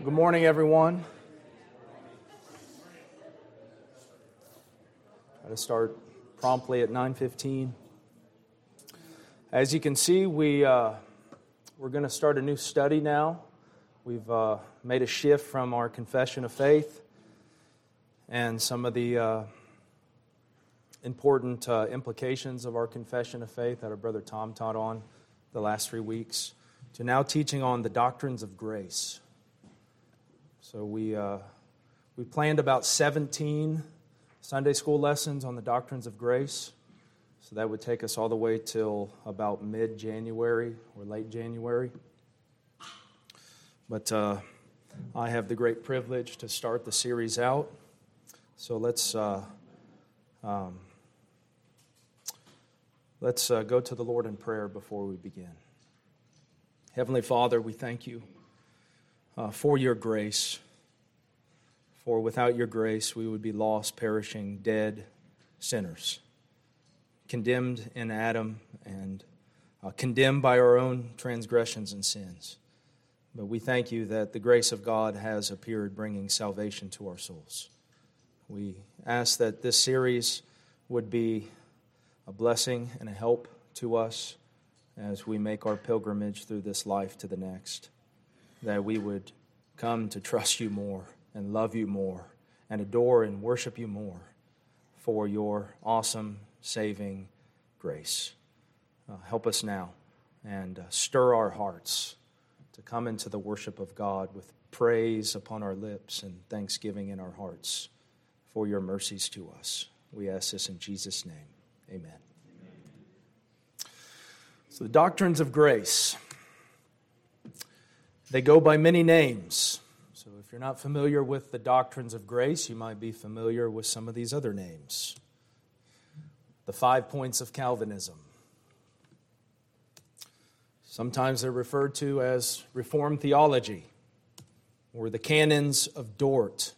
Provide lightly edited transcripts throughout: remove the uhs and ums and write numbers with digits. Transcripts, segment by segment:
Good morning, everyone. Got to start promptly at 9:15. As you can see, we're going to start a new study now. We've made a shift from our confession of faith and some of the important implications of our confession of faith that our brother Tom taught on the last 3 weeks to now teaching on the doctrines of grace. So we planned about 17 Sunday school lessons on the doctrines of grace. So that would take us all the way till about mid-January or late January. But I have the great privilege to start the series out. So let's go to the Lord in prayer before we begin. Heavenly Father, we thank you for your grace. For without your grace, we would be lost, perishing, dead sinners, condemned in Adam and condemned by our own transgressions and sins. But we thank you that the grace of God has appeared, bringing salvation to our souls. We ask that this series would be a blessing and a help to us as we make our pilgrimage through this life to the next, that we would come to trust you more and love you more and adore and worship you more for your awesome saving grace. Help us now and stir our hearts to come into the worship of God with praise upon our lips and thanksgiving in our hearts for your mercies to us. We ask this in Jesus' name. Amen. So the doctrines of grace, they go by many names. So if you're not familiar with the doctrines of grace, you might be familiar with some of these other names. The 5 points of Calvinism. Sometimes they're referred to as Reformed theology or the canons of Dort.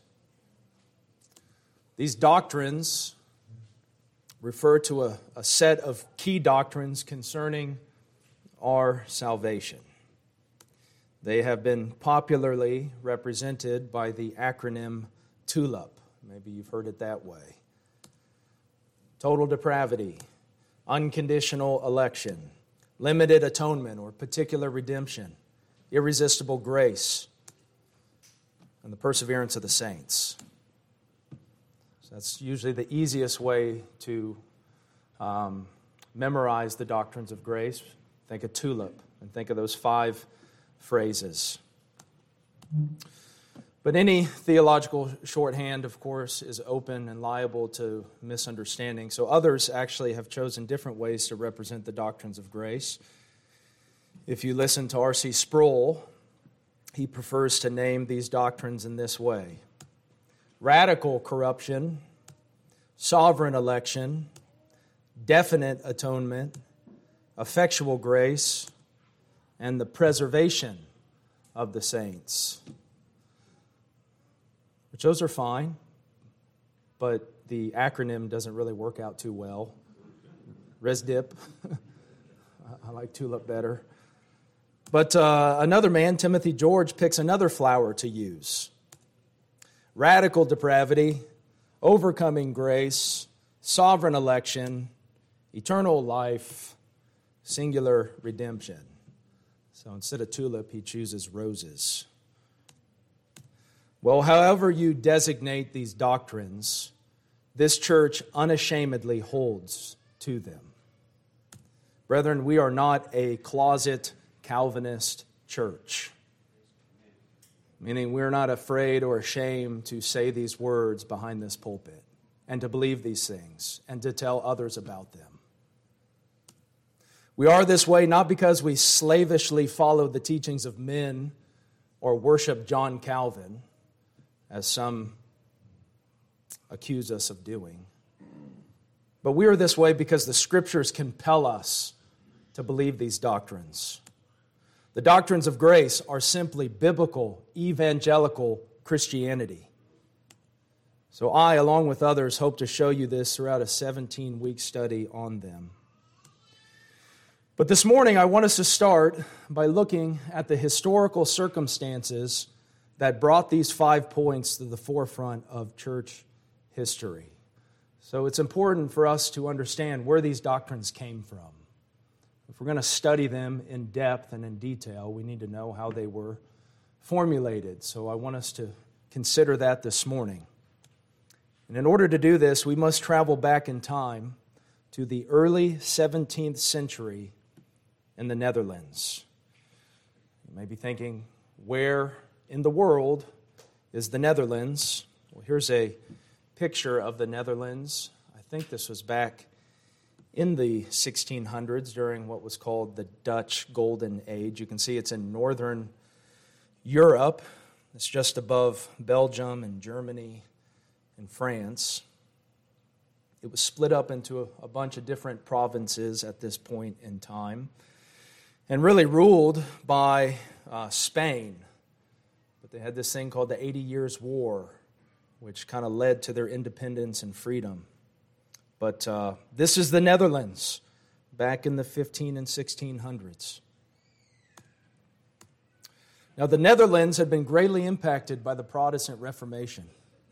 These doctrines refer to a set of key doctrines concerning our salvation. They have been popularly represented by the acronym TULIP. Maybe you've heard it that way. Total depravity, unconditional election, limited atonement or particular redemption, irresistible grace, and the perseverance of the saints. So that's usually the easiest way to memorize the doctrines of grace. Think of TULIP and think of those 5 phrases. But any theological shorthand, of course, is open and liable to misunderstanding. So others actually have chosen different ways to represent the doctrines of grace. If you listen to R.C. Sproul, he prefers to name these doctrines in this way: radical corruption, sovereign election, definite atonement, effectual grace, and the preservation of the saints. Which those are fine, but the acronym doesn't really work out too well. ResDip. I like TULIP better. But another man, Timothy George, picks another flower to use. Radical depravity, overcoming grace, sovereign election, eternal life, singular redemption. So instead of TULIP, he chooses roses. Well, however you designate these doctrines, this church unashamedly holds to them. Brethren, we are not a closet Calvinist church, meaning we're not afraid or ashamed to say these words behind this pulpit and to believe these things and to tell others about them. We are this way not because we slavishly follow the teachings of men or worship John Calvin, as some accuse us of doing. But we are this way because the Scriptures compel us to believe these doctrines. The doctrines of grace are simply biblical, evangelical Christianity. So I, along with others, hope to show you this throughout a 17-week study on them. But this morning, I want us to start by looking at the historical circumstances that brought these 5 points to the forefront of church history. So it's important for us to understand where these doctrines came from. If we're going to study them in depth and in detail, we need to know how they were formulated. So I want us to consider that this morning. And in order to do this, we must travel back in time to the early 17th century in the Netherlands. You may be thinking, where in the world is the Netherlands? Well, here's a picture of the Netherlands. I think this was back in the 1600s during what was called the Dutch Golden Age. You can see it's in northern Europe. It's just above Belgium and Germany and France. It was split up into a bunch of different provinces at this point in time and really ruled by Spain. But they had this thing called the 80 Years' War, which kind of led to their independence and freedom. But this is the Netherlands back in the 15 and 1600s. Now, the Netherlands had been greatly impacted by the Protestant Reformation.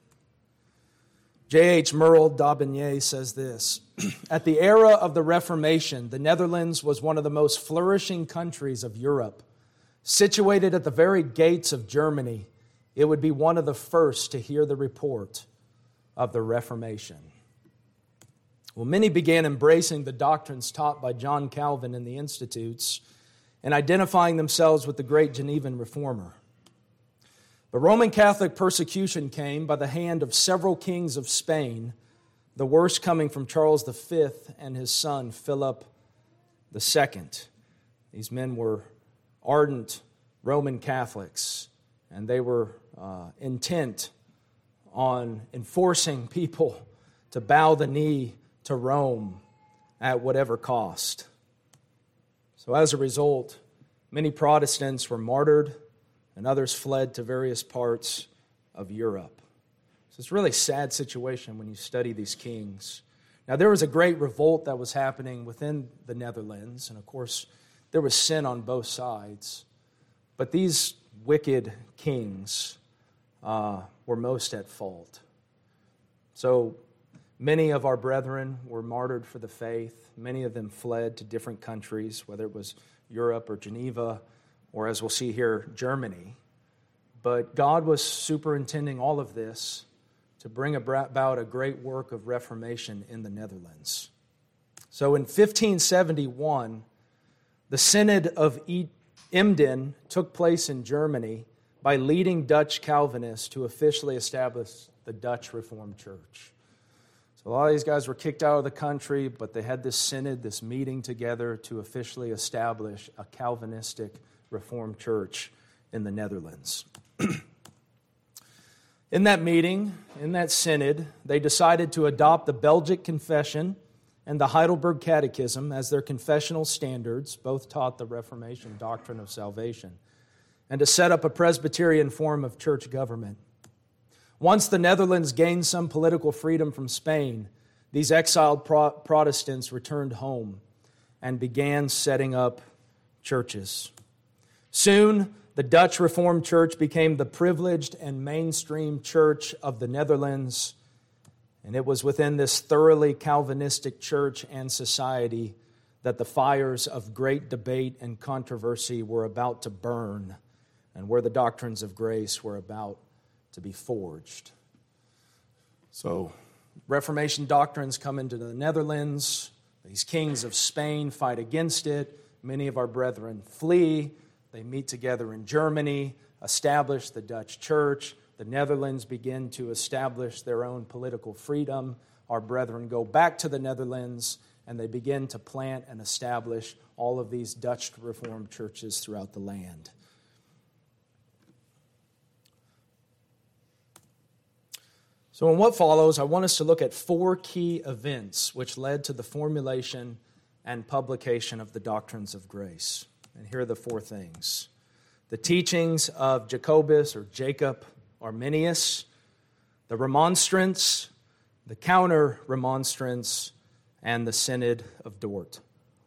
J.H. Merle d'Aubigné says this, "At the era of the Reformation, the Netherlands was one of the most flourishing countries of Europe. Situated at the very gates of Germany, it would be one of the first to hear the report of the Reformation." Well, many began embracing the doctrines taught by John Calvin in the Institutes and identifying themselves with the great Genevan reformer. But Roman Catholic persecution came by the hand of several kings of Spain, the worst coming from Charles V and his son Philip II. These men were ardent Roman Catholics, and they were intent on enforcing people to bow the knee to Rome at whatever cost. So as a result, many Protestants were martyred and others fled to various parts of Europe. So it's a really sad situation when you study these kings. Now, there was a great revolt that was happening within the Netherlands, and of course, there was sin on both sides. But these wicked kings were most at fault. So many of our brethren were martyred for the faith. Many of them fled to different countries, whether it was Europe or Geneva, or as we'll see here, Germany. But God was superintending all of this to bring about a great work of reformation in the Netherlands. So in 1571, the Synod of Emden took place in Germany by leading Dutch Calvinists to officially establish the Dutch Reformed Church. So a lot of these guys were kicked out of the country, but they had this synod, this meeting together to officially establish a Calvinistic Reformed Church in the Netherlands. In that meeting, in that synod, they decided to adopt the Belgic Confession and the Heidelberg Catechism as their confessional standards, both taught the Reformation doctrine of salvation, and to set up a Presbyterian form of church government. Once the Netherlands gained some political freedom from Spain, these exiled Protestants returned home and began setting up churches. Soon, the Dutch Reformed Church became the privileged and mainstream church of the Netherlands, and it was within this thoroughly Calvinistic church and society that the fires of great debate and controversy were about to burn, and where the doctrines of grace were about to be forged. So, Reformation doctrines come into the Netherlands. These kings of Spain fight against it. Many of our brethren flee. They meet together in Germany, establish the Dutch church. The Netherlands begin to establish their own political freedom. Our brethren go back to the Netherlands, and they begin to plant and establish all of these Dutch Reformed churches throughout the land. So in what follows, I want us to look at 4 key events which led to the formulation and publication of the doctrines of grace. And here are the 4 things. The teachings of Jacobus or Jacob Arminius, the Remonstrance, the Counter-Remonstrance, and the Synod of Dort.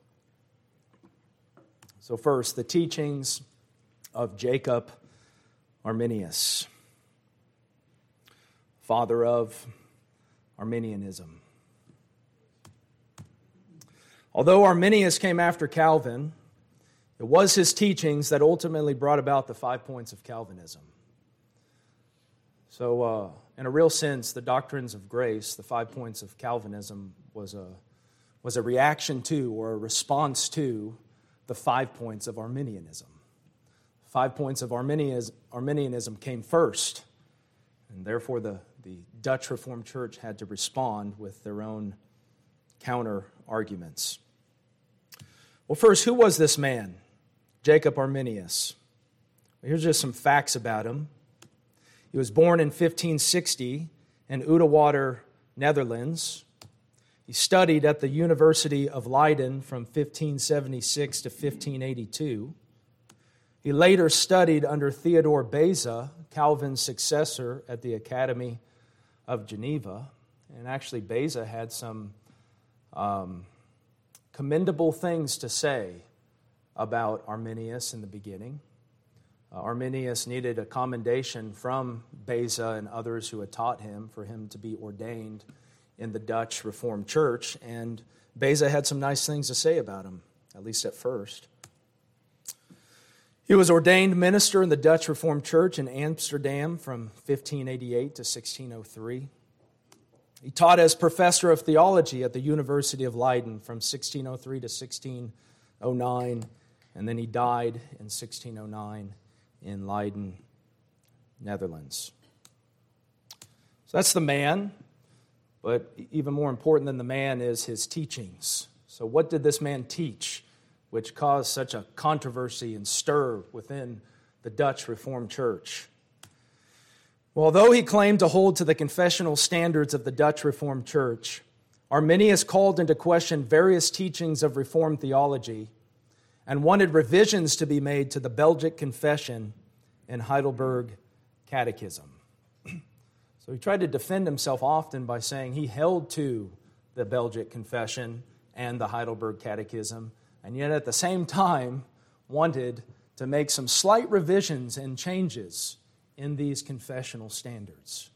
So first, the teachings of Jacob Arminius, father of Arminianism. Although Arminius came after Calvin, it was his teachings that ultimately brought about the 5 points of Calvinism. So, in a real sense, the doctrines of grace, the 5 points of Calvinism, was a reaction to or a response to the 5 points of Arminianism. 5 points of Arminianism came first, and therefore the Dutch Reformed Church had to respond with their own counter-arguments. Well, first, who was this man, Jacob Arminius? Here's just some facts about him. He was born in 1560 in Udewater, Netherlands. He studied at the University of Leiden from 1576 to 1582. He later studied under Theodore Beza, Calvin's successor, at the Academy of Geneva. And actually, Beza had some commendable things to say about Arminius in the beginning. Arminius needed a commendation from Beza and others who had taught him for him to be ordained in the Dutch Reformed Church, and Beza had some nice things to say about him, at least at first. He was ordained minister in the Dutch Reformed Church in Amsterdam from 1588 to 1603. He taught as professor of theology at the University of Leiden from 1603 to 1609, and then he died in 1609 in Leiden, Netherlands. So that's the man, but even more important than the man is his teachings. So what did this man teach, which caused such a controversy and stir within the Dutch Reformed Church? Well, although he claimed to hold to the confessional standards of the Dutch Reformed Church, Arminius called into question various teachings of Reformed theology and wanted revisions to be made to the Belgic Confession and Heidelberg Catechism. So he tried to defend himself often by saying he held to the Belgic Confession and the Heidelberg Catechism, and yet at the same time wanted to make some slight revisions and changes in these confessional standards.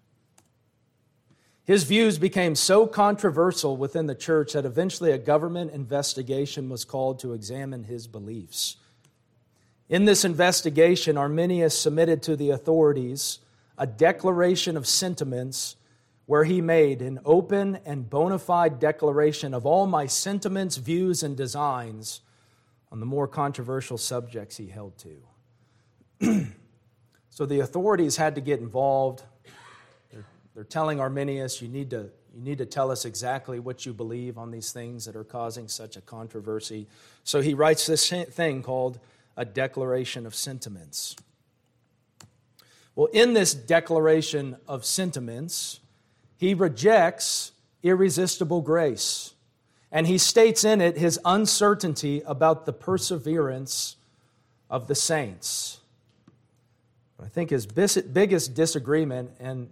His views became so controversial within the church that eventually a government investigation was called to examine his beliefs. In this investigation, Arminius submitted to the authorities a declaration of sentiments where he made an open and bona fide declaration of all my sentiments, views, and designs on the more controversial subjects he held to. So the authorities had to get involved. They're telling Arminius, you need to tell us exactly what you believe on these things that are causing such a controversy. So he writes this thing called a Declaration of Sentiments. Well, in this Declaration of Sentiments, he rejects irresistible grace, and he states in it his uncertainty about the perseverance of the saints. I think his biggest disagreement and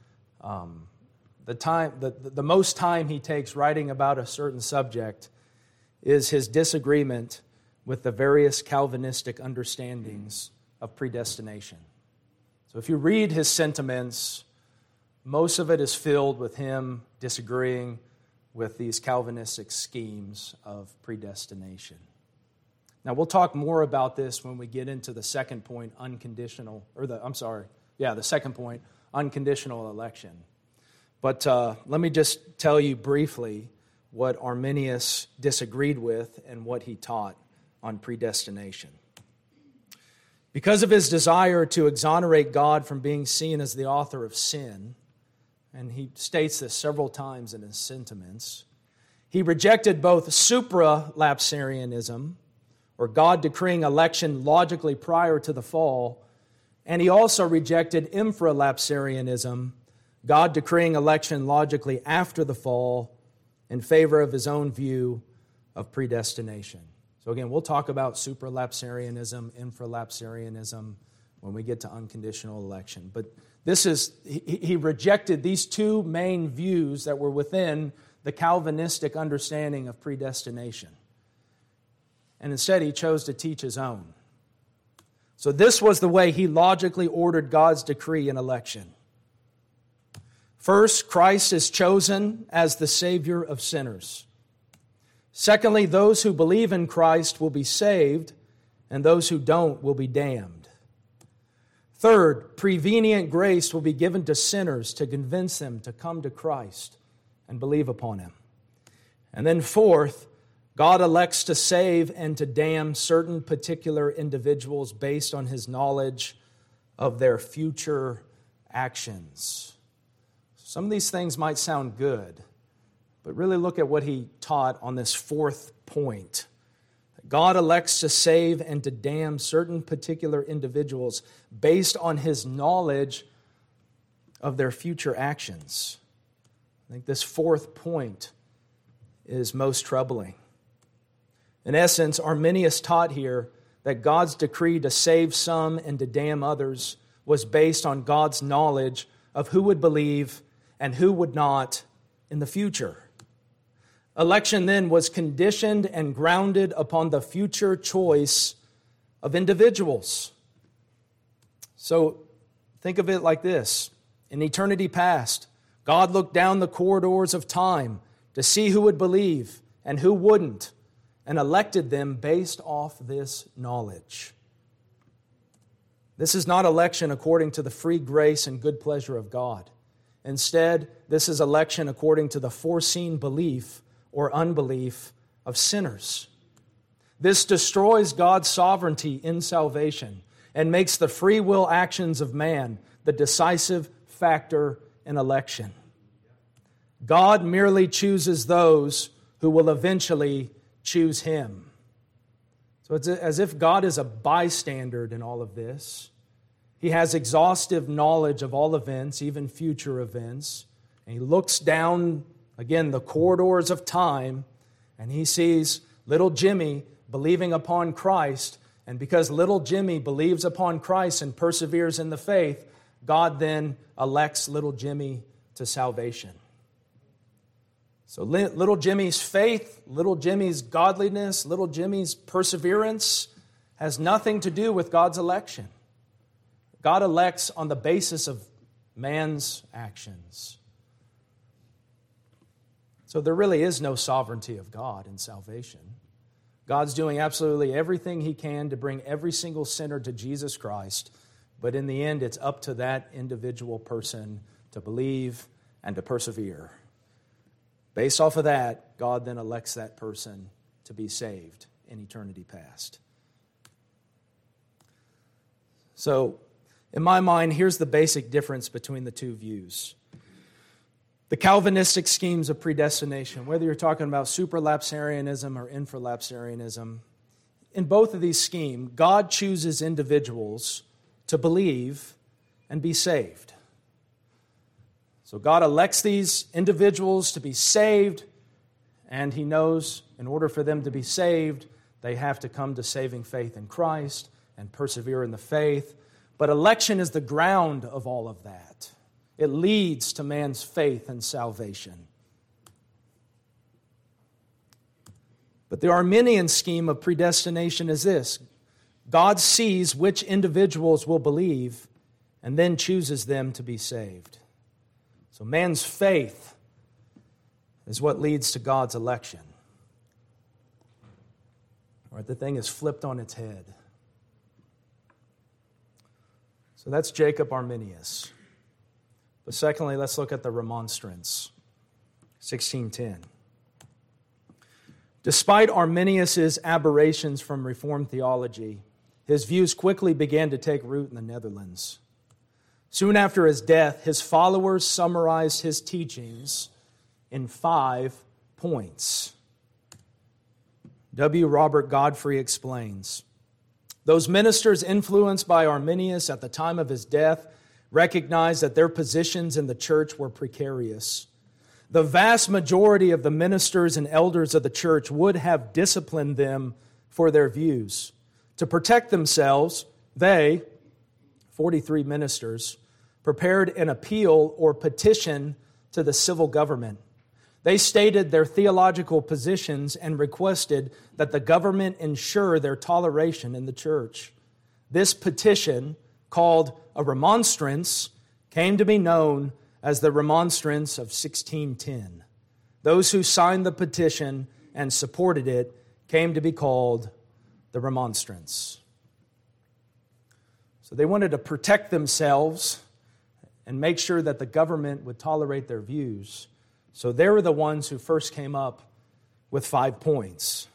the most time he takes writing about a certain subject is his disagreement with the various Calvinistic understandings of predestination. So if you read his sentiments, most of it is filled with him disagreeing with these Calvinistic schemes of predestination. Now, we'll talk more about this when we get into the second point, the second point, unconditional election. But let me just tell you briefly what Arminius disagreed with and what he taught on predestination. Because of his desire to exonerate God from being seen as the author of sin, and he states this several times in his sentiments, he rejected both supralapsarianism, or God decreeing election logically prior to the fall, and he also rejected infralapsarianism, God decreeing election logically after the fall, in favor of his own view of predestination. So again, we'll talk about supralapsarianism, infralapsarianism when we get to unconditional election. But he rejected these two main views that were within the Calvinistic understanding of predestination. And instead he chose to teach his own. So this was the way he logically ordered God's decree in election. First, Christ is chosen as the Savior of sinners. Secondly, those who believe in Christ will be saved, and those who don't will be damned. Third, prevenient grace will be given to sinners to convince them to come to Christ and believe upon Him. And then fourth, God elects to save and to damn certain particular individuals based on His knowledge of their future actions. Some of these things might sound good, but really look at what He taught on this fourth point. God elects to save and to damn certain particular individuals based on His knowledge of their future actions. I think this fourth point is most troubling. In essence, Arminius taught here that God's decree to save some and to damn others was based on God's knowledge of who would believe and who would not in the future. Election then was conditioned and grounded upon the future choice of individuals. So think of it like this. In eternity past, God looked down the corridors of time to see who would believe and who wouldn't, and elected them based off this knowledge. This is not election according to the free grace and good pleasure of God. Instead, this is election according to the foreseen belief or unbelief of sinners. This destroys God's sovereignty in salvation and makes the free will actions of man the decisive factor in election. God merely chooses those who will eventually choose Him. So it's as if God is a bystander in all of this. He has exhaustive knowledge of all events, even future events. And He looks down, again, the corridors of time, and He sees little Jimmy believing upon Christ. And because little Jimmy believes upon Christ and perseveres in the faith, God then elects little Jimmy to salvation. So little Jimmy's faith, little Jimmy's godliness, little Jimmy's perseverance has nothing to do with God's election. God elects on the basis of man's actions. So there really is no sovereignty of God in salvation. God's doing absolutely everything He can to bring every single sinner to Jesus Christ, but in the end, it's up to that individual person to believe and to persevere. Based off of that, God then elects that person to be saved in eternity past. So, in my mind, here's the basic difference between the two views. The Calvinistic schemes of predestination, whether you're talking about supralapsarianism or infralapsarianism, in both of these schemes, God chooses individuals to believe and be saved. So God elects these individuals to be saved, and He knows in order for them to be saved, they have to come to saving faith in Christ and persevere in the faith. But election is the ground of all of that. It leads to man's faith and salvation. But the Arminian scheme of predestination is this: God sees which individuals will believe and then chooses them to be saved. So man's faith is what leads to God's election. All right, the thing is flipped on its head. So that's Jacob Arminius. But secondly, let's look at the Remonstrance, 1610. Despite Arminius' aberrations from Reformed theology, his views quickly began to take root in the Netherlands. Soon after his death, his followers summarized his teachings in 5 points. W. Robert Godfrey explains, those ministers influenced by Arminius at the time of his death recognized that their positions in the church were precarious. The vast majority of the ministers and elders of the church would have disciplined them for their views. To protect themselves, they, 43 ministers, prepared an appeal or petition to the civil government. They stated their theological positions and requested that the government ensure their toleration in the church. This petition, called a remonstrance, came to be known as the Remonstrance of 1610. Those who signed the petition and supported it came to be called the Remonstrants. So they wanted to protect themselves and make sure that the government would tolerate their views. So they were the ones who first came up with 5 points.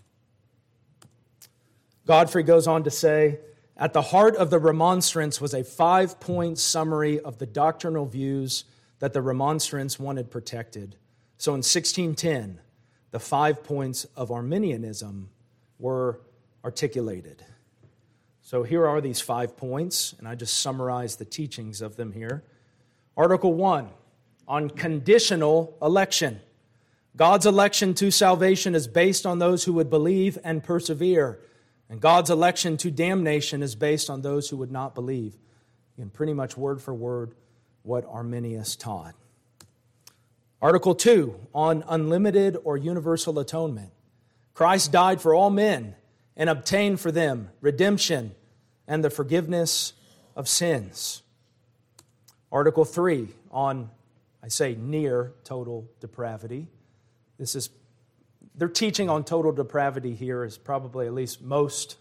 Godfrey goes on to say, at the heart of the remonstrance was a 5-point summary of the doctrinal views that the remonstrants wanted protected. So in 1610, the 5 points of Arminianism were articulated. So here are these 5 points, and I just summarized the teachings of them here. Article 1, on conditional election. God's election to salvation is based on those who would believe and persevere, and God's election to damnation is based on those who would not believe. Again, pretty much word for word what Arminius taught. Article 2, on unlimited or universal atonement. Christ died for all men and obtained for them redemption and the forgiveness of sins. Article 3, on, I say, near total depravity. Their teaching on total depravity here is probably at least most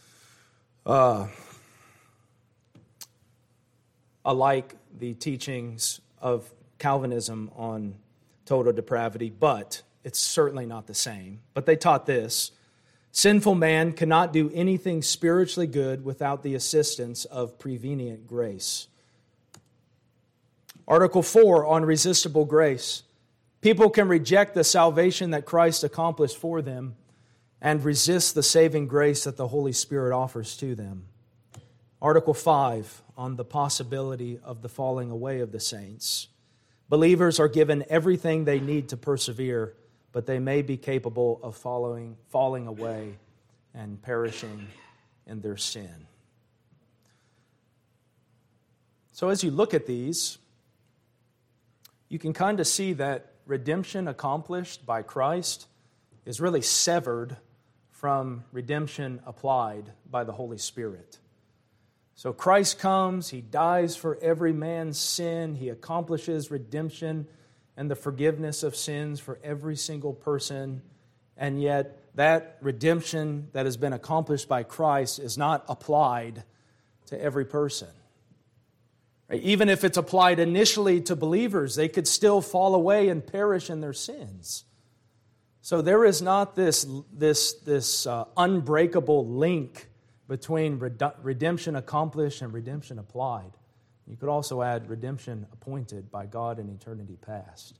alike the teachings of Calvinism on total depravity, but it's certainly not the same. But they taught this: sinful man cannot do anything spiritually good without the assistance of prevenient grace. Article 4, on resistible grace. People can reject the salvation that Christ accomplished for them and resist the saving grace that the Holy Spirit offers to them. Article 5, on the possibility of the falling away of the saints. Believers are given everything they need to persevere, but they may be capable of falling away and perishing in their sin. So as you look at these, you can kind of see that redemption accomplished by Christ is really severed from redemption applied by the Holy Spirit. So Christ comes, He dies for every man's sin, He accomplishes redemption and the forgiveness of sins for every single person, and yet that redemption that has been accomplished by Christ is not applied to every person. Even if it's applied initially to believers, they could still fall away and perish in their sins. So there is not this unbreakable link between redemption accomplished and redemption applied. You could also add redemption appointed by God in eternity past.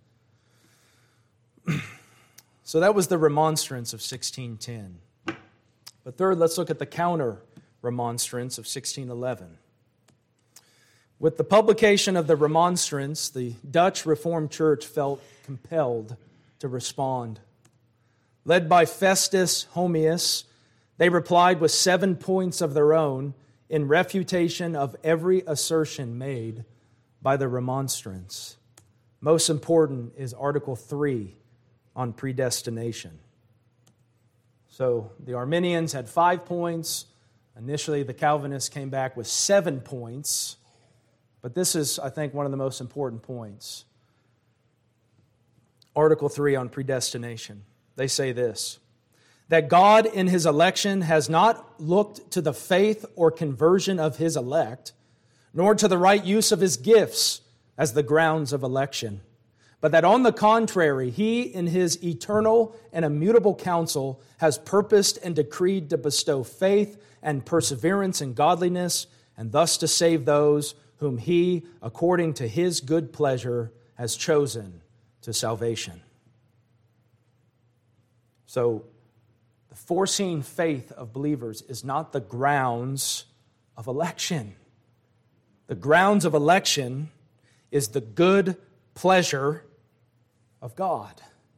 So that was the remonstrance of 1610. But third, let's look at the counter remonstrance of 1611. With the publication of the remonstrance, the Dutch Reformed Church felt compelled to respond. Led by Festus Homius, they replied with 7 points of their own in refutation of every assertion made by the remonstrance. Most important is Article 3 on predestination. So the Arminians had 5 points. Initially, the Calvinists came back with 7 points. But this is, I think, one of the most important points. Article 3 on predestination. They say this: that God in His election has not looked to the faith or conversion of His elect, nor to the right use of His gifts as the grounds of election, but that on the contrary, He in His eternal and immutable counsel has purposed and decreed to bestow faith and perseverance and godliness, and thus to save those whom He, according to His good pleasure, has chosen to salvation. So, the foreseen faith of believers is not the grounds of election. The grounds of election is the good pleasure of God.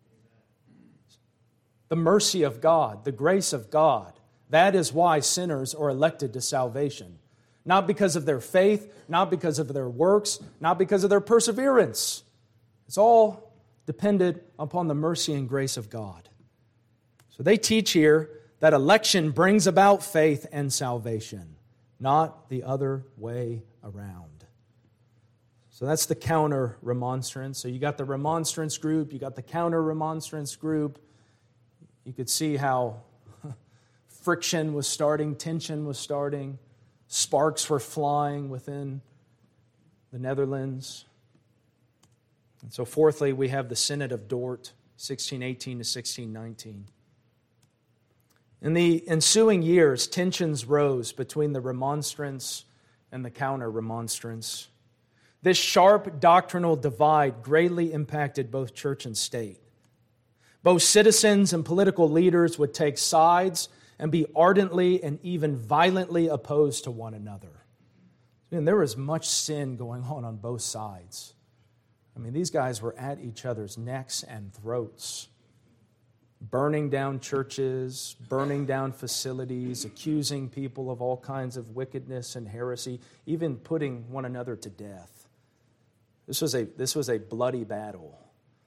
The mercy of God, the grace of God. That is why sinners are elected to salvation. Not because of their faith, not because of their works, not because of their perseverance. It's all dependent upon the mercy and grace of God. So they teach here that election brings about faith and salvation. not the other way around. So that's the counter-remonstrance. So you got the remonstrance group, you got the counter-remonstrance group. You could see how friction was starting, tension was starting, sparks were flying within the Netherlands. And so fourthly, we have the Synod of Dort, 1618 to 1619. In the ensuing years, tensions rose between the remonstrance and the counter-remonstrance. This sharp doctrinal divide greatly impacted both church and state. Both citizens and political leaders would take sides and be ardently and even violently opposed to one another. And there was much sin going on both sides. I mean, these guys were at each other's necks and throats, burning down churches, burning down facilities, accusing people of all kinds of wickedness and heresy, even putting one another to death. This was a bloody battle.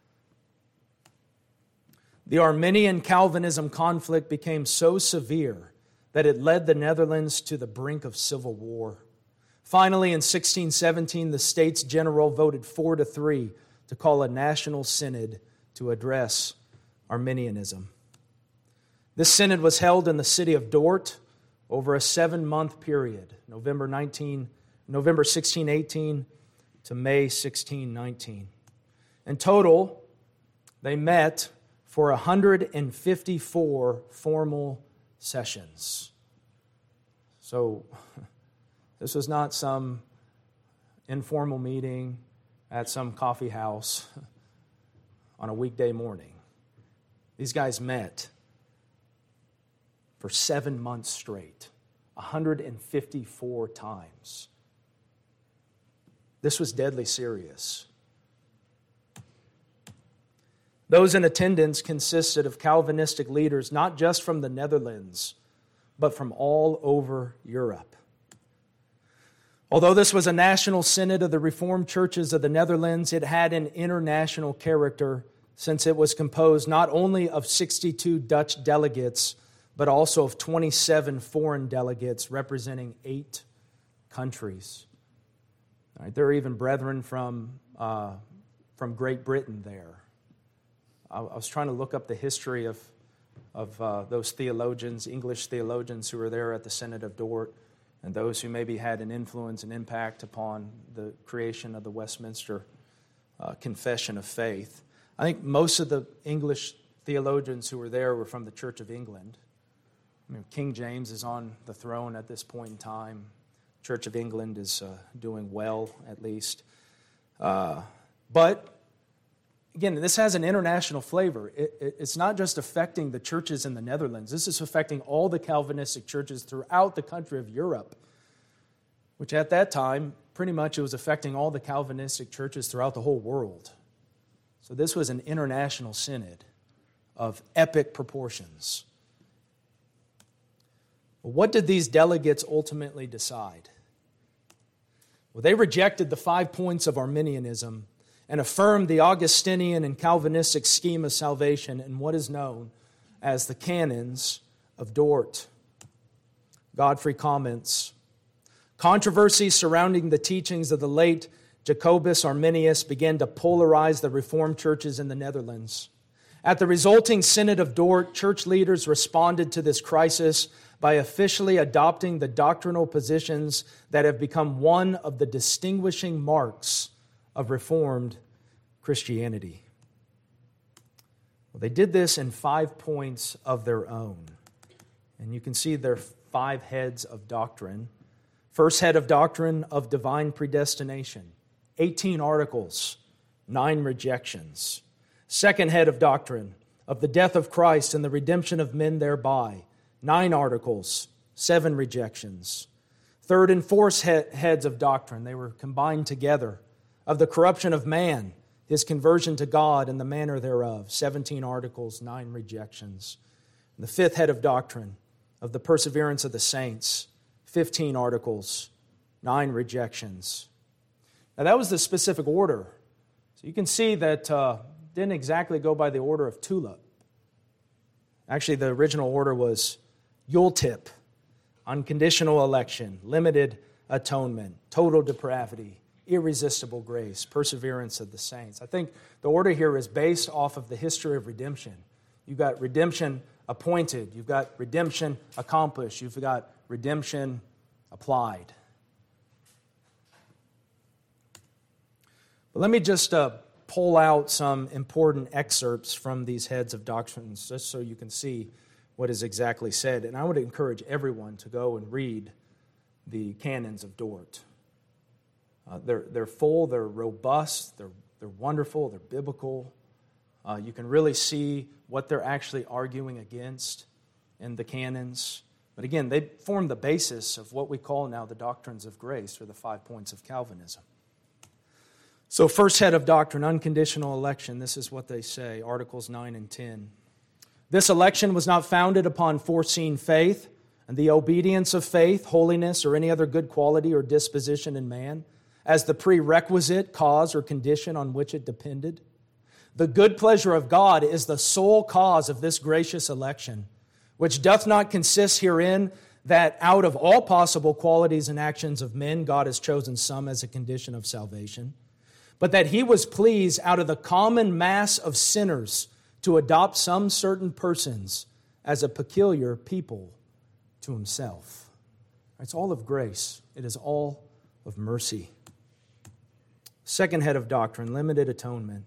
The Arminian Calvinism conflict became so severe that it led the Netherlands to the brink of civil war. Finally, in 1617, the States General voted 4-3 to call a national synod to address Arminianism. This synod was held in the city of Dort over a 7-month period, November 1618 to May 1619. In total, they met for 154 formal sessions. So this was not some informal meeting at some coffee house on a weekday morning. These guys met for 7 months straight, 154 times. This was deadly serious. Those in attendance consisted of Calvinistic leaders, not just from the Netherlands, but from all over Europe. Although this was a national synod of the Reformed churches of the Netherlands, it had an international character since it was composed not only of 62 Dutch delegates, but also of 27 foreign delegates representing 8 countries. All right, there are even brethren from Great Britain there. I was trying to look up the history of those theologians, English theologians who were there at the Synod of Dort, and those who maybe had an influence and impact upon the creation of the Westminster Confession of Faith. I think most of the English theologians who were there were from the Church of England. I mean, King James is on the throne at this point in time. Church of England is doing well, at least. But again, this has an international flavor. It's not just affecting the churches in the Netherlands. This is affecting all the Calvinistic churches throughout the country of Europe, which at that time, pretty much it was affecting all the Calvinistic churches throughout the whole world. So this was an international synod of epic proportions. What did these delegates ultimately decide? Well, they rejected the 5 points of Arminianism and affirmed the Augustinian and Calvinistic scheme of salvation in what is known as the Canons of Dort. Godfrey comments, controversies surrounding the teachings of the late Jacobus Arminius began to polarize the Reformed churches in the Netherlands. At the resulting Synod of Dort, church leaders responded to this crisis by officially adopting the doctrinal positions that have become one of the distinguishing marks of Reformed Christianity. Well, they did this in 5 points of their own. And you can see their 5 heads of doctrine. First head of doctrine of divine predestination, 18 articles, 9 rejections. Second head of doctrine of the death of Christ and the redemption of men thereby, 9 articles, 7 rejections. Third and fourth heads of doctrine, they were combined together, of the corruption of man, his conversion to God and the manner thereof, 17 articles, 9 rejections. And the fifth head of doctrine, of the perseverance of the saints, 15 articles, 9 rejections. Now that was the specific order. So you can see that didn't exactly go by the order of tulip. Actually, the original order was Yultip, unconditional election, limited atonement, total depravity, irresistible grace, perseverance of the saints. I think the order here is based off of the history of redemption. You've got redemption appointed, you've got redemption accomplished, you've got redemption applied. But let me just pull out some important excerpts from these heads of doctrines, just so you can see what is exactly said. And I would encourage everyone to go and read the canons of Dort. They're full, they're robust, they're wonderful, they're biblical. You can really see what they're actually arguing against in the canons. But again, they form the basis of what we call now the doctrines of grace, or the 5 points of Calvinism. So first head of doctrine, unconditional election. This is what they say, Articles 9 and 10. This election was not founded upon foreseen faith and the obedience of faith, holiness, or any other good quality or disposition in man as the prerequisite cause or condition on which it depended. The good pleasure of God is the sole cause of this gracious election, which doth not consist herein that out of all possible qualities and actions of men, God has chosen some as a condition of salvation, but that He was pleased out of the common mass of sinners to adopt some certain persons as a peculiar people to Himself. It's all of grace. It is all of mercy. Second head of doctrine, limited atonement.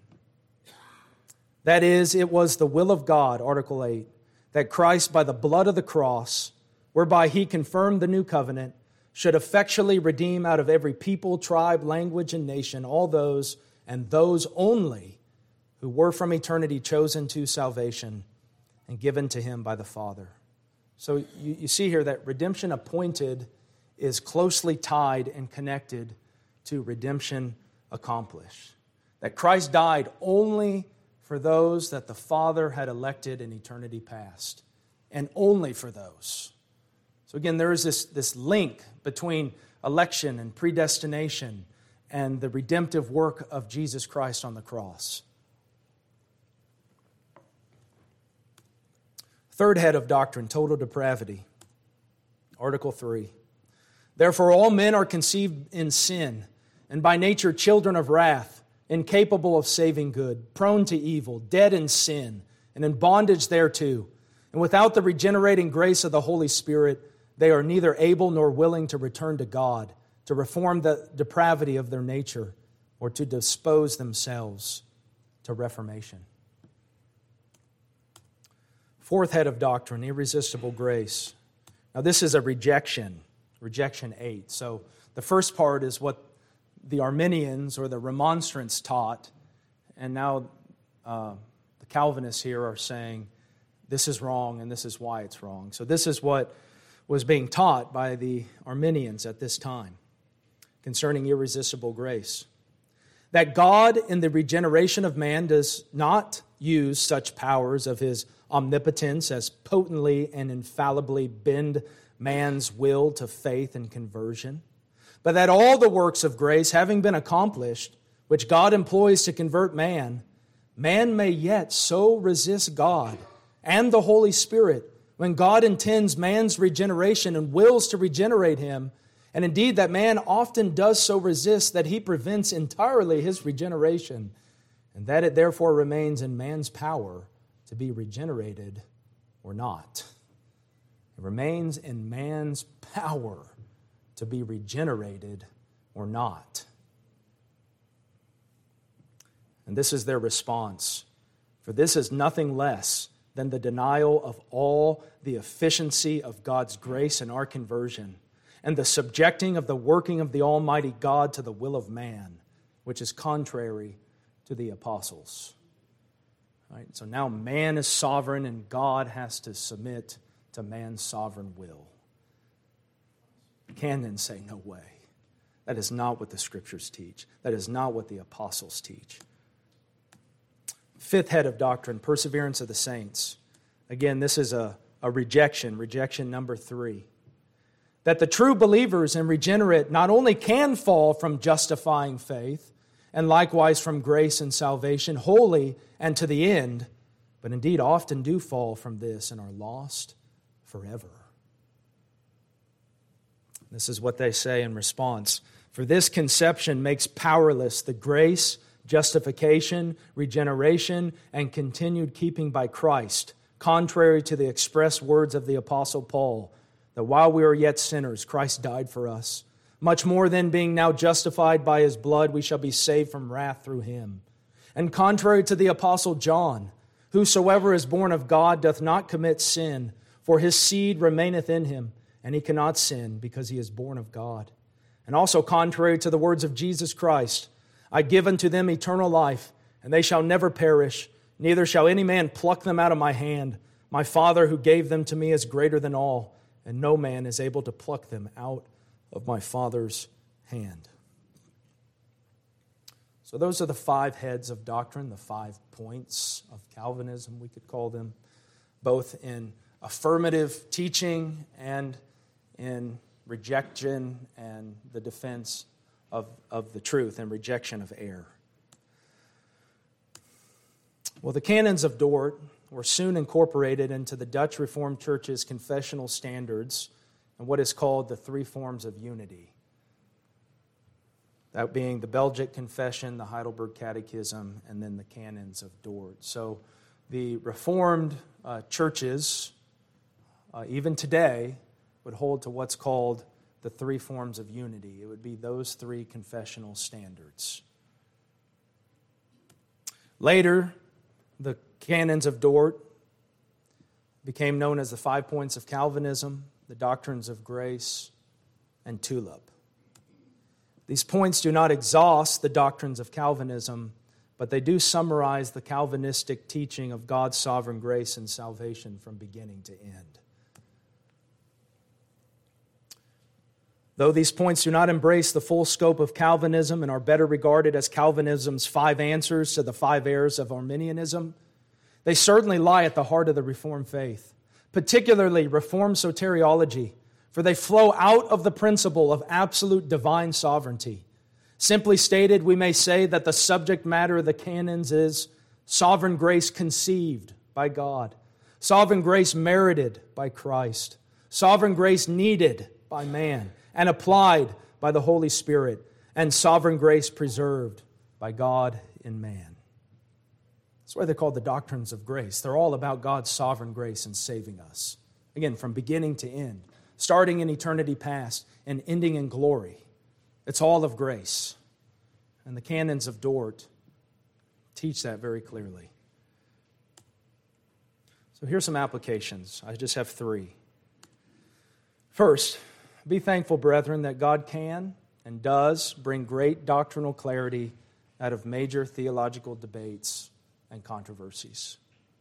That is, it was the will of God, Article 8, that Christ, by the blood of the cross, whereby He confirmed the new covenant, should effectually redeem out of every people, tribe, language, and nation all those, and those only, who were from eternity chosen to salvation and given to Him by the Father. So you see here that redemption appointed is closely tied and connected to redemption accomplished. That Christ died only for those that the Father had elected in eternity past, and only for those. So again, there is this link between election and predestination and the redemptive work of Jesus Christ on the cross. Third head of doctrine, total depravity. Article 3. Therefore all men are conceived in sin, and by nature children of wrath, incapable of saving good, prone to evil, dead in sin, and in bondage thereto. And without the regenerating grace of the Holy Spirit, they are neither able nor willing to return to God, to reform the depravity of their nature, or to dispose themselves to reformation. Fourth head of doctrine, irresistible grace. Now this is a rejection 8. So the first part is what the Arminians or the Remonstrants taught, and now the Calvinists here are saying this is wrong and this is why it's wrong. So this is what was being taught by the Arminians at this time concerning irresistible grace. That God in the regeneration of man does not use such powers of His omnipotence as potently and infallibly bend man's will to faith and conversion, but that all the works of grace having been accomplished, which God employs to convert man, man may yet so resist God and the Holy Spirit when God intends man's regeneration and wills to regenerate him, and indeed that man often does so resist that he prevents entirely his regeneration, and that it therefore remains in man's power to be regenerated or not. It remains in man's power to be regenerated or not. And this is their response. For this is nothing less than the denial of all the efficiency of God's grace in our conversion and the subjecting of the working of the Almighty God to the will of man, which is contrary to the apostles. Right? So now man is sovereign and God has to submit to man's sovereign will. Canons say no way. That is not what the Scriptures teach. That is not what the apostles teach. Fifth head of doctrine, perseverance of the saints. Again, this is a rejection number 3. That the true believers and regenerate not only can fall from justifying faith, and likewise from grace and salvation wholly and to the end, but indeed often do fall from this and are lost forever. This is what they say in response. For this conception makes powerless the grace, justification, regeneration, and continued keeping by Christ, contrary to the express words of the Apostle Paul, that while we are yet sinners, Christ died for us. Much more than being now justified by his blood, we shall be saved from wrath through him. And contrary to the Apostle John, whosoever is born of God doth not commit sin, for his seed remaineth in him, and he cannot sin because he is born of God. And also contrary to the words of Jesus Christ, I give unto them eternal life, and they shall never perish, neither shall any man pluck them out of my hand. My Father who gave them to me is greater than all, and no man is able to pluck them out of my Father's hand. So those are the 5 heads of doctrine, the 5 points of Calvinism, we could call them, both in affirmative teaching and in rejection and the defense of the truth and rejection of error. Well, the canons of Dort were soon incorporated into the Dutch Reformed Church's confessional standards and what is called the 3 forms of unity. That being the Belgic Confession, the Heidelberg Catechism, and then the canons of Dort. So the Reformed churches, even today, would hold to what's called the 3 forms of unity. It would be those 3 confessional standards. Later, the canons of Dort became known as the 5 points of Calvinism, the doctrines of grace, and Tulip. These points do not exhaust the doctrines of Calvinism, but they do summarize the Calvinistic teaching of God's sovereign grace and salvation from beginning to end. Though these points do not embrace the full scope of Calvinism and are better regarded as Calvinism's 5 answers to the 5 errors of Arminianism, they certainly lie at the heart of the Reformed faith, particularly Reformed soteriology, for they flow out of the principle of absolute divine sovereignty. Simply stated, we may say that the subject matter of the canons is sovereign grace conceived by God, sovereign grace merited by Christ, sovereign grace needed by man, and applied by the Holy Spirit, and sovereign grace preserved by God in man. That's why they're called the doctrines of grace. They're all about God's sovereign grace in saving us. Again, from beginning to end, starting in eternity past and ending in glory. It's all of grace. And the canons of Dort teach that very clearly. So here's some applications. I just have 3. First, be thankful, brethren, that God can and does bring great doctrinal clarity out of major theological debates and controversies.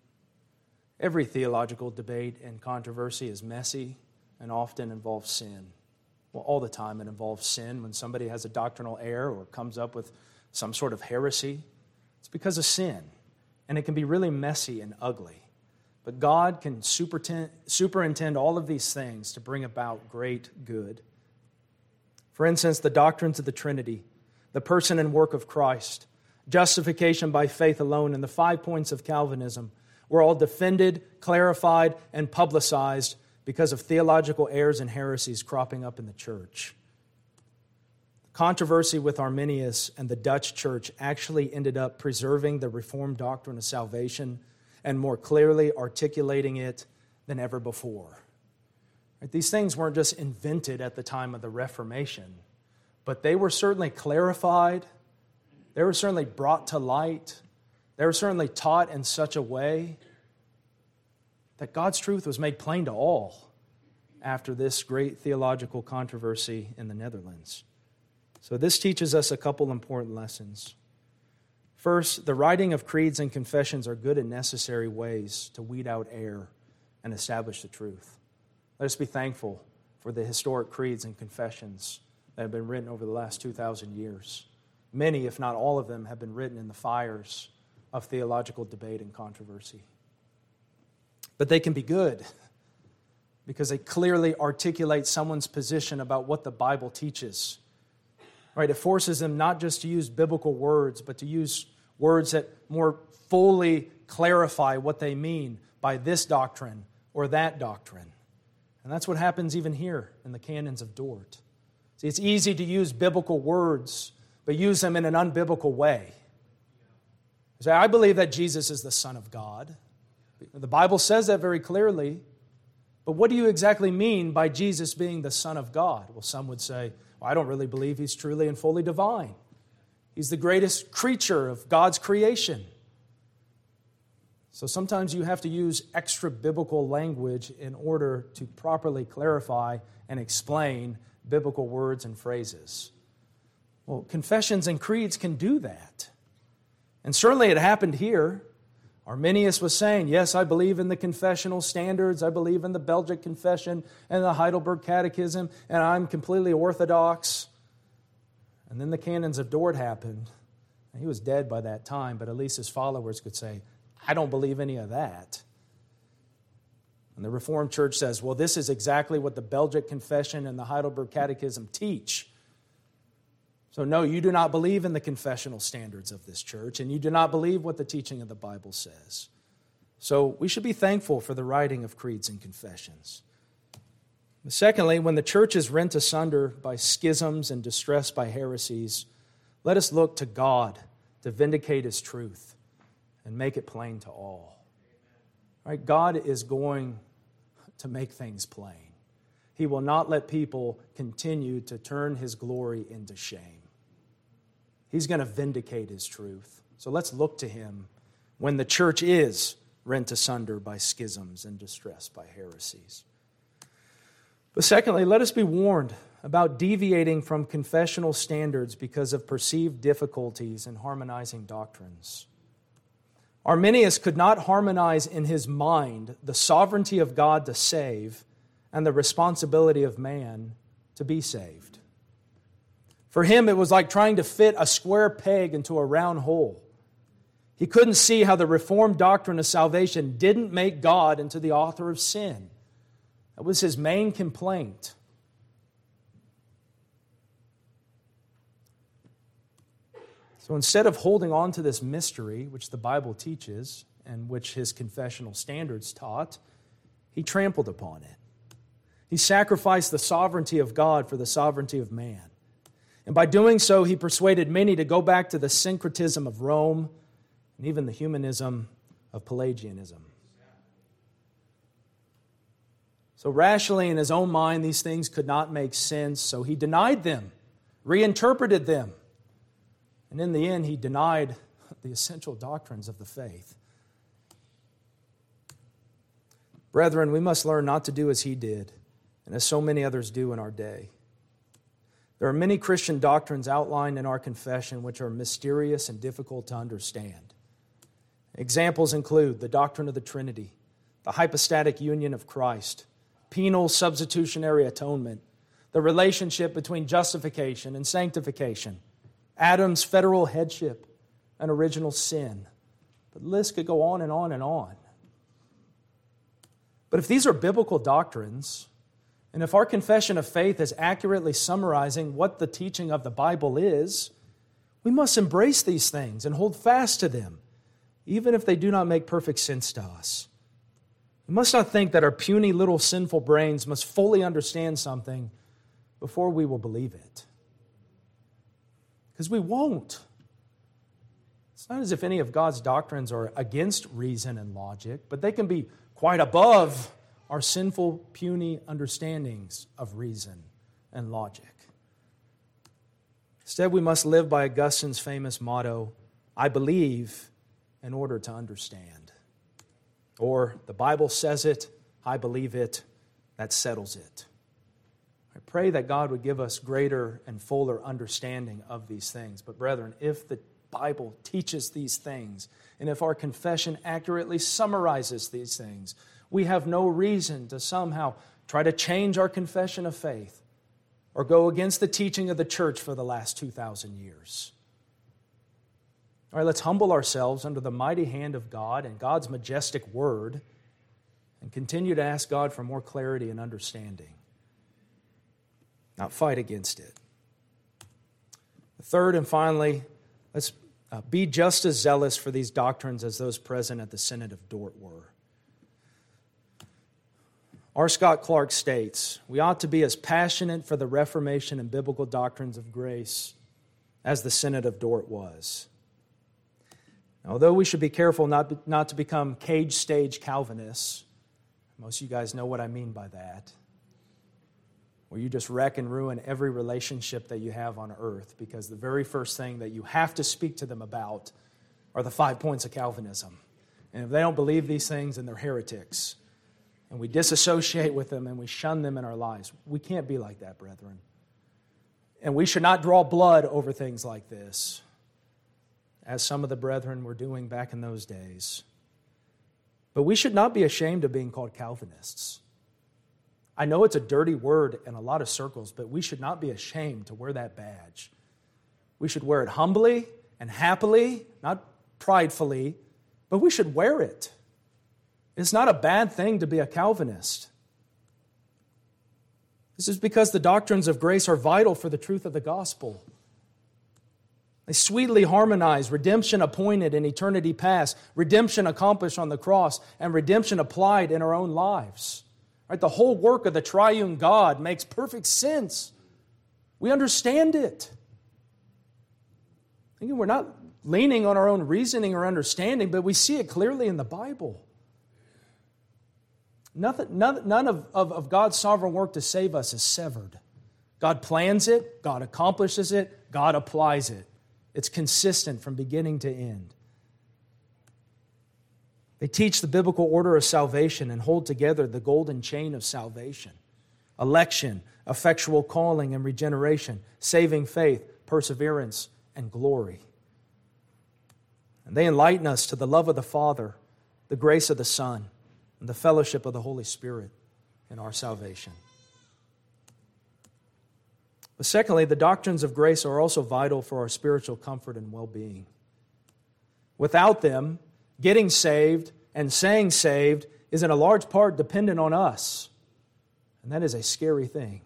Every theological debate and controversy is messy and often involves sin. Well, all the time it involves sin. When somebody has a doctrinal error or comes up with some sort of heresy, it's because of sin. And it can be really messy and ugly. But God can superintend all of these things to bring about great good. For instance, the doctrines of the Trinity, the person and work of Christ, justification by faith alone, and the 5 points of Calvinism were all defended, clarified, and publicized because of theological errors and heresies cropping up in the church. The controversy with Arminius and the Dutch church actually ended up preserving the Reformed doctrine of salvation and more clearly articulating it than ever before. Right? These things weren't just invented at the time of the Reformation, but they were certainly clarified, they were certainly brought to light, they were certainly taught in such a way that God's truth was made plain to all after this great theological controversy in the Netherlands. So this teaches us a couple important lessons. First, the writing of creeds and confessions are good and necessary ways to weed out error and establish the truth. Let us be thankful for the historic creeds and confessions that have been written over the last 2,000 years. Many, if not all of them, have been written in the fires of theological debate and controversy. But they can be good because they clearly articulate someone's position about what the Bible teaches. Right? It forces them not just to use biblical words, but to use words that more fully clarify what they mean by this doctrine or that doctrine. And that's what happens even here in the canons of Dort. See, it's easy to use biblical words, but use them in an unbiblical way. Say, I believe that Jesus is the Son of God. The Bible says that very clearly. But what do you exactly mean by Jesus being the Son of God? Well, some would say, well, I don't really believe He's truly and fully divine. He's the greatest creature of God's creation. So sometimes you have to use extra biblical language in order to properly clarify and explain biblical words and phrases. Well, confessions and creeds can do that. And certainly it happened here. Arminius was saying, yes, I believe in the confessional standards, I believe in the Belgic Confession and the Heidelberg Catechism, and I'm completely orthodox. And then the Canons of Dort happened. He was dead by that time, but at least his followers could say, I don't believe any of that. And the Reformed Church says, well, this is exactly what the Belgic Confession and the Heidelberg Catechism teach. So no, you do not believe in the confessional standards of this church, and you do not believe what the teaching of the Bible says. So we should be thankful for the writing of creeds and confessions. But secondly, when the church is rent asunder by schisms and distressed by heresies, let us look to God to vindicate His truth and make it plain to all. Right? God is going to make things plain. He will not let people continue to turn His glory into shame. He's going to vindicate His truth. So let's look to Him when the church is rent asunder by schisms and distressed by heresies. But secondly, let us be warned about deviating from confessional standards because of perceived difficulties in harmonizing doctrines. Arminius could not harmonize in his mind the sovereignty of God to save and the responsibility of man to be saved. For him, it was like trying to fit a square peg into a round hole. He couldn't see how the Reformed doctrine of salvation didn't make God into the author of sin. That was his main complaint. So instead of holding on to this mystery, which the Bible teaches and which his confessional standards taught, he trampled upon it. He sacrificed the sovereignty of God for the sovereignty of man. And by doing so, he persuaded many to go back to the syncretism of Rome and even the humanism of Pelagianism. So rationally, in his own mind, these things could not make sense, so he denied them, reinterpreted them. And in the end, he denied the essential doctrines of the faith. Brethren, we must learn not to do as he did, and as so many others do in our day. There are many Christian doctrines outlined in our confession which are mysterious and difficult to understand. Examples include the doctrine of the Trinity, the hypostatic union of Christ, penal substitutionary atonement, the relationship between justification and sanctification, Adam's federal headship and original sin. The list could go on and on and on. But if these are biblical doctrines, and if our confession of faith is accurately summarizing what the teaching of the Bible is, we must embrace these things and hold fast to them, even if they do not make perfect sense to us. We must not think that our puny little sinful brains must fully understand something before we will believe it. Because we won't. It's not as if any of God's doctrines are against reason and logic, but they can be quite above our sinful, puny understandings of reason and logic. Instead, we must live by Augustine's famous motto, I believe in order to understand. Or, the Bible says it, I believe it, that settles it. I pray that God would give us greater and fuller understanding of these things. But brethren, if the Bible teaches these things, and if our confession accurately summarizes these things, we have no reason to somehow try to change our confession of faith or go against the teaching of the church for the last 2,000 years. All right, let's humble ourselves under the mighty hand of God and God's majestic word and continue to ask God for more clarity and understanding, not fight against it. Third and finally, let's be just as zealous for these doctrines as those present at the Synod of Dort were. R. Scott Clark states, "We ought to be as passionate for the Reformation and biblical doctrines of grace as the Synod of Dort was." Although we should be careful not to become cage stage Calvinists, most of you guys know what I mean by that, where you just wreck and ruin every relationship that you have on earth because the very first thing that you have to speak to them about are the 5 points of Calvinism. And if they don't believe these things, then they're heretics. And we disassociate with them and we shun them in our lives. We can't be like that, brethren. And we should not draw blood over things like this, as some of the brethren were doing back in those days. But we should not be ashamed of being called Calvinists. I know it's a dirty word in a lot of circles, but we should not be ashamed to wear that badge. We should wear it humbly and happily, not pridefully, but we should wear it. It's not a bad thing to be a Calvinist. This is because the doctrines of grace are vital for the truth of the gospel. They sweetly harmonize redemption appointed in eternity past, redemption accomplished on the cross, and redemption applied in our own lives. Right? The whole work of the triune God makes perfect sense. We understand it. Again, we're not leaning on our own reasoning or understanding, but we see it clearly in the Bible. None of God's sovereign work to save us is severed. God plans it, God accomplishes it, God applies it. It's consistent from beginning to end. They teach the biblical order of salvation and hold together the golden chain of salvation. Election, effectual calling and regeneration, saving faith, perseverance, and glory. And they enlighten us to the love of the Father, the grace of the Son, and the fellowship of the Holy Spirit in our salvation. But secondly, the doctrines of grace are also vital for our spiritual comfort and well-being. Without them, getting saved and saying saved is in a large part dependent on us. And that is a scary thing.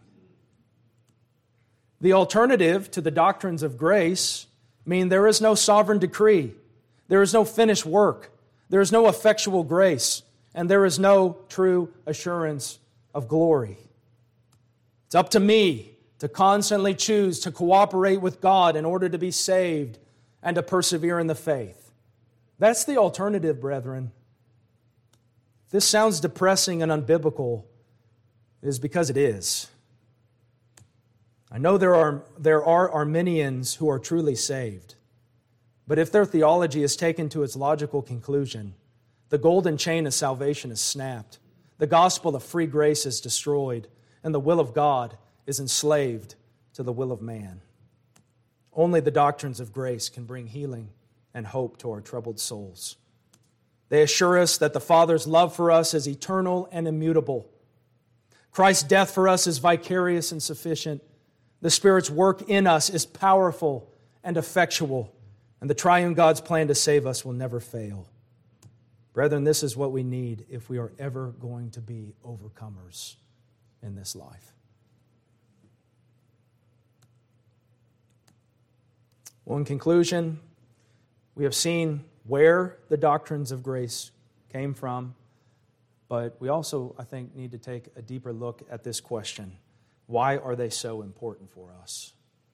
The alternative to the doctrines of grace mean there is no sovereign decree, there is no finished work, there is no effectual grace, and there is no true assurance of glory. It's up to me to constantly choose to cooperate with God in order to be saved and to persevere in the faith. That's the alternative, brethren. If this sounds depressing and unbiblical, it is because it is. I know there are Arminians who are truly saved, but if their theology is taken to its logical conclusion, the golden chain of salvation is snapped, the gospel of free grace is destroyed, and the will of God is enslaved to the will of man. Only the doctrines of grace can bring healing and hope to our troubled souls. They assure us that the Father's love for us is eternal and immutable. Christ's death for us is vicarious and sufficient. The Spirit's work in us is powerful and effectual, and the triune God's plan to save us will never fail. Brethren, this is what we need if we are ever going to be overcomers in this life. Well, in conclusion, we have seen where the doctrines of grace came from, but we also, I think, need to take a deeper look at this question. Why are they so important for us?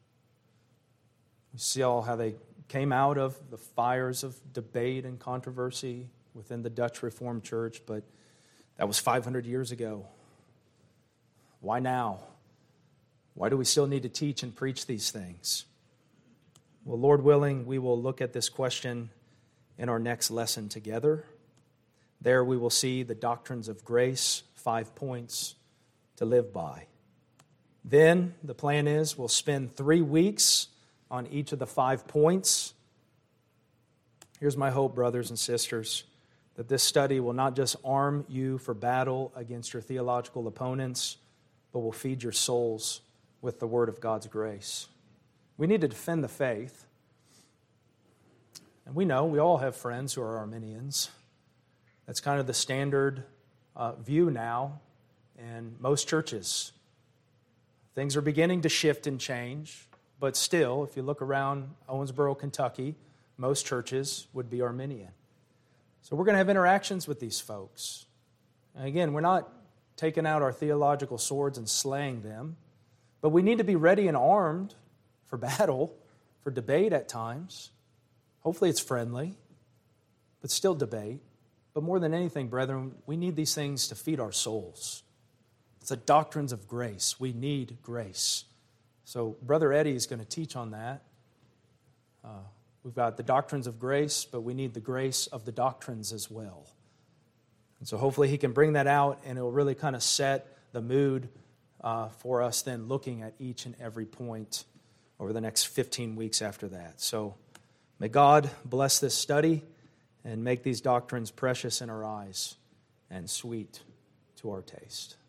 We see all how they came out of the fires of debate and controversy within the Dutch Reformed Church, but that was 500 years ago. Why now? Why do we still need to teach and preach these things? Well, Lord willing, we will look at this question in our next lesson together. There we will see the doctrines of grace, 5 points to live by. Then the plan is we'll spend 3 weeks on each of the 5 points. Here's my hope, brothers and sisters, that this study will not just arm you for battle against your theological opponents, but will feed your souls with the word of God's grace. We need to defend the faith. And we know, we all have friends who are Arminians. That's kind of the standard view now in most churches. Things are beginning to shift and change, but still, if you look around Owensboro, Kentucky, most churches would be Arminian. So we're going to have interactions with these folks. And again, we're not taking out our theological swords and slaying them. But we need to be ready and armed for battle, for debate at times. Hopefully it's friendly, but still debate. But more than anything, brethren, we need these things to feed our souls. It's the doctrines of grace. We need grace. So Brother Eddie is going to teach on that. We've got the doctrines of grace, but we need the grace of the doctrines as well. And so hopefully he can bring that out, and it will really kind of set the mood for us then looking at each and every point over the next 15 weeks after that. So may God bless this study and make these doctrines precious in our eyes and sweet to our taste.